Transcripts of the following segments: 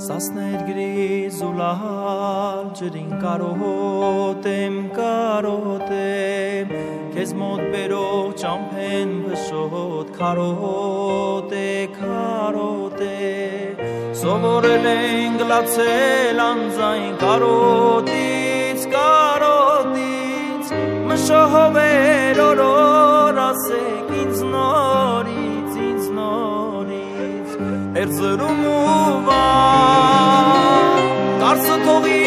Սասներ գրիզուլալ ջրին կարոտեմ Քեզ մոտ բերող ճամփեն փշոտ քարոտ է Սովորել ենք լացել անձայն կարոտից Մշահովեր օրոր ասեք ինձ նորից Էրձրում ու վան Կարսը թողի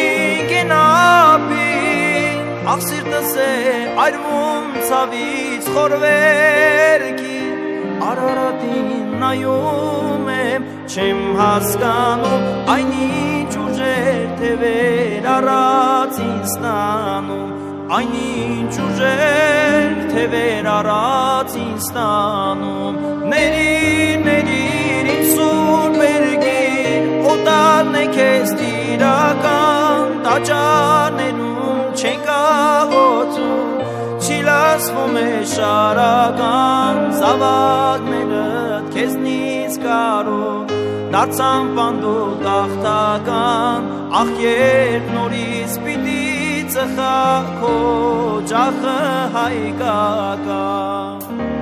կենապին Աղ սիրտս է այրվում ցավից խորվերքի Արարատին նայում եմ չեմ հասկանում Այն ինչ ուժեր թևեր առած ինձ տանում Այն ինչ ուժեր թևեր առած ինձ տանում Ներիր ինձ սուրբ երգիր Օտարն է քեզ տիրական Տաճարներում չենք աղոթում Չի լսվում է շարական Զավակներդ քեզնից կարող Դարձան պանդոտ աղթական Ախ երբ նորից պիտի ծխա քո ջախը հայկական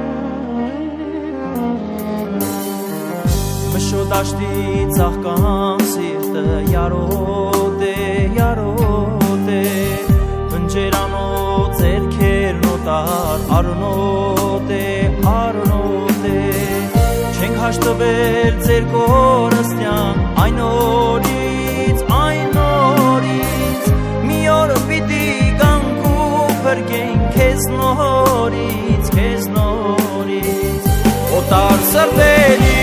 Մշոտաշտի ծաղկան սիրտը յարոտ է Վնջերանոտ ձերքերն օտար արնոտ է Չենք հաշտվել ձեր կորստյան այն օրից Մի օր պիտի գանք ու փրկենք քեզ նորից Օտար սրտերի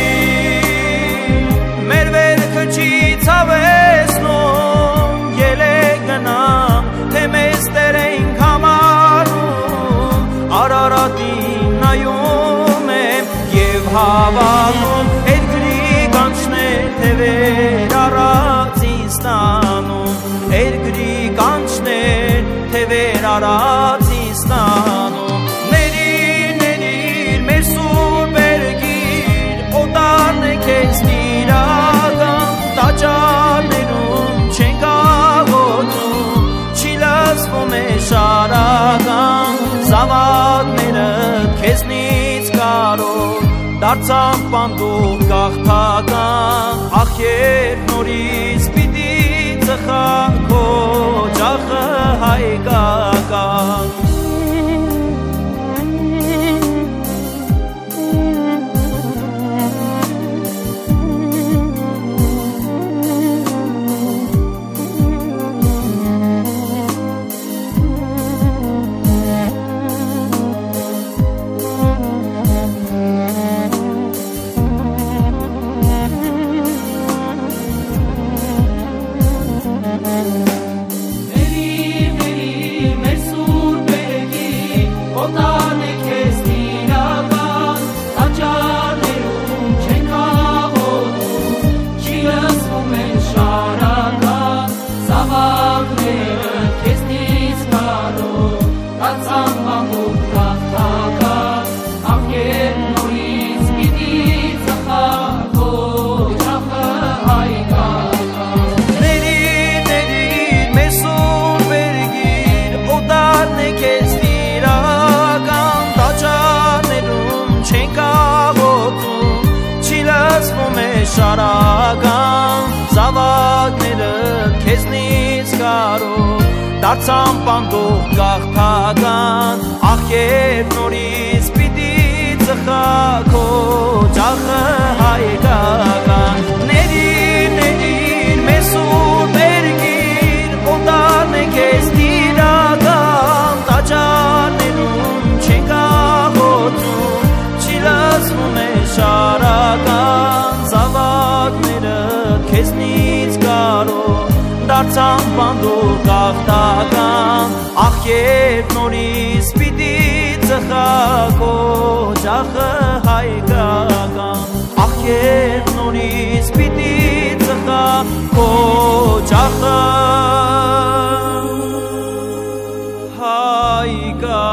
մեր վերքը չի ցավեցնում Ելեք գնամ թե մեզ տեր ենք համարում Արարատին նայում եմ և հավանում Երկրի կանչներ թևեր առած ինձ տանում Երկրի կանչներ թևեր առած ինձ տանում Ներիր մեր սուրբ երգիր Օտարն է քեզ տիրական Տաճարներում չենք աղոթում Չի լսվում է շարական Զավակներդ քեզնից կարող Դարձան պանդոտ գաղթական Ախ երբ նորից պիտի ծխա քո ջախը հայկական Շարական զավակներդ քեզնից կարող Դարձան պանդոտ գաղթական Ախ երբ նորից պիտի ծխա քո ջախը հայկական Ներիր մեր սուրբ երգիր Օտարն է քեզ տիրական Տաճարներում չենք աղոթում Չի լսվում է շարական Զավակներդ քեզնից կարող Դարձան պանդոտ գաղթական Ախ երբ նորից պիտի ծխա քո ջախը հայկական Ախ երբ նորից պիտի ծխա քո ջախը հայկական